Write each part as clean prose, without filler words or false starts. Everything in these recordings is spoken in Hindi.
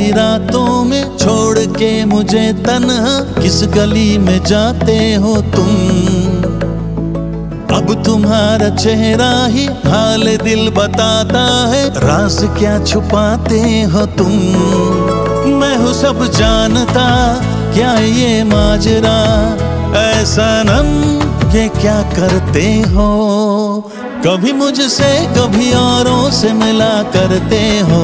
अंधेरी रातों में छोड़ के मुझे तन्हा किस गली में जाते हो तुम। अब तुम्हारा चेहरा ही हाल दिल बताता है, राज क्या छुपाते हो तुम। मैं हूँ सब जानता, क्या ये माजरा, ऐसा सनम ये क्या करते हो। कभी मुझसे कभी औरों से मिला करते हो,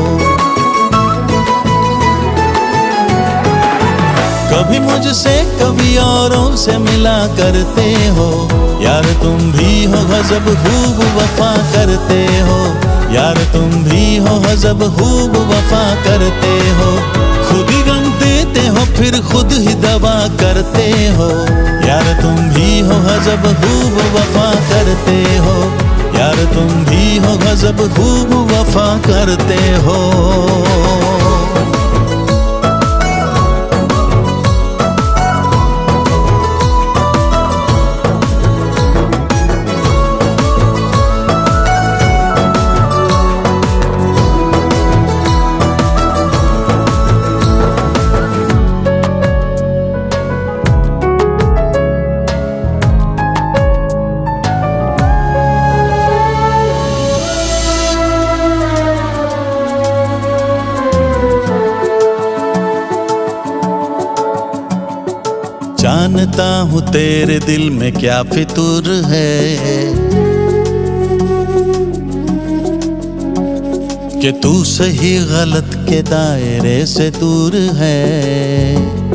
कभी मुझसे कभी औरों से मिला करते हो। यार तुम भी हो गजब खूब वफा करते हो, यार तुम भी हो गजब खूब वफा करते हो। खुद ही गम देते हो फिर खुद ही दवा करते हो। यार तुम भी हो गजब खूब वफा करते हो, यार तुम भी हो गजब खूब वफा करते हो। जानता हूँ तेरे दिल में क्या फितूर है, कि तू सही गलत के दायरे से दूर है।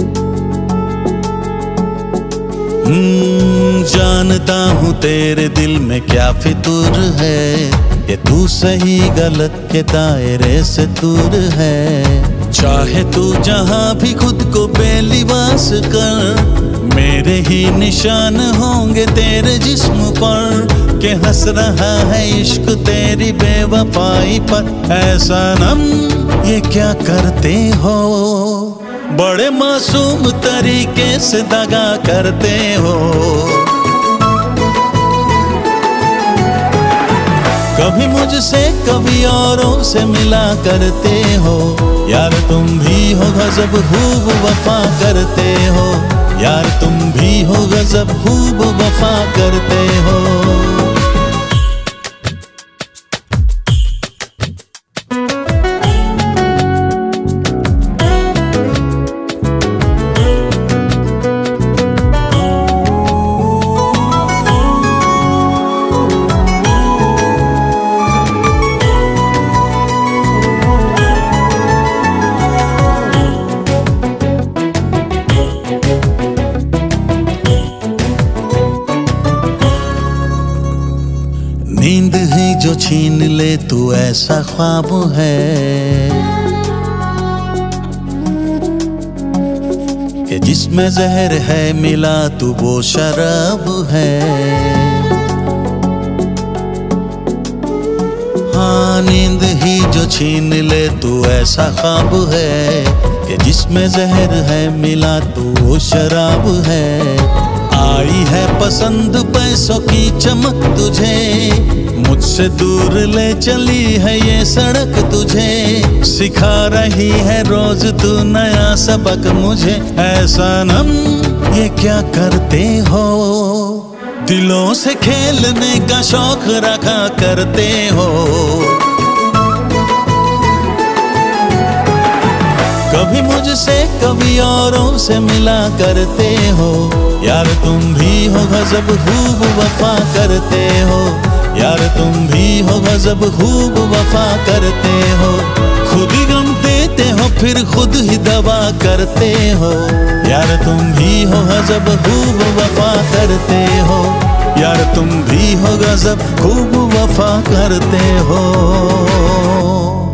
जानता हूँ तेरे दिल में क्या फितूर है, कि तू सही गलत के दायरे से दूर है। चाहे तू जहाँ भी खुद को बेलिबास कर, मेरे ही निशान होंगे तेरे जिस्म पर, कि हंस रहा है इश्क तेरी बेवफाई पर। ऐसा सनम ये क्या करते हो, बड़े मासूम तरीके से दगा करते हो। कभी मुझसे कभी औरों से मिला करते हो। यार तुम भी हो गजब खूब वफा करते हो, यार तुम भी हो गजब खूब वफा करते हो। नींद ही जो छीन ले तू ऐसा ख्वाब है, कि जिसमें जहर है मिला तू वो शराब है। हाँ नींद ही जो छीन ले तू ऐसा ख्वाब है, कि जिसमें जहर है मिला तू वो शराब है। आई है पसंद पैसों की चमक तुझे, मुझसे दूर ले चली है ये सड़क तुझे। सिखा रही है रोज तू नया सबक मुझे। ऐसा सनम ये क्या करते हो, दिलों से खेलने का शौक रखा करते हो। कभी मुझसे कभी औरों से मिला करते हो। यार तुम भी हो गजब खूब वफा करते हो, यार तुम भी हो गजब खूब वफा करते हो। खुद ही गम देते हो फिर खुद ही दवा करते हो। यार तुम भी हो गजब खूब वफा करते हो, यार तुम भी हो गजब खूब वफा करते हो।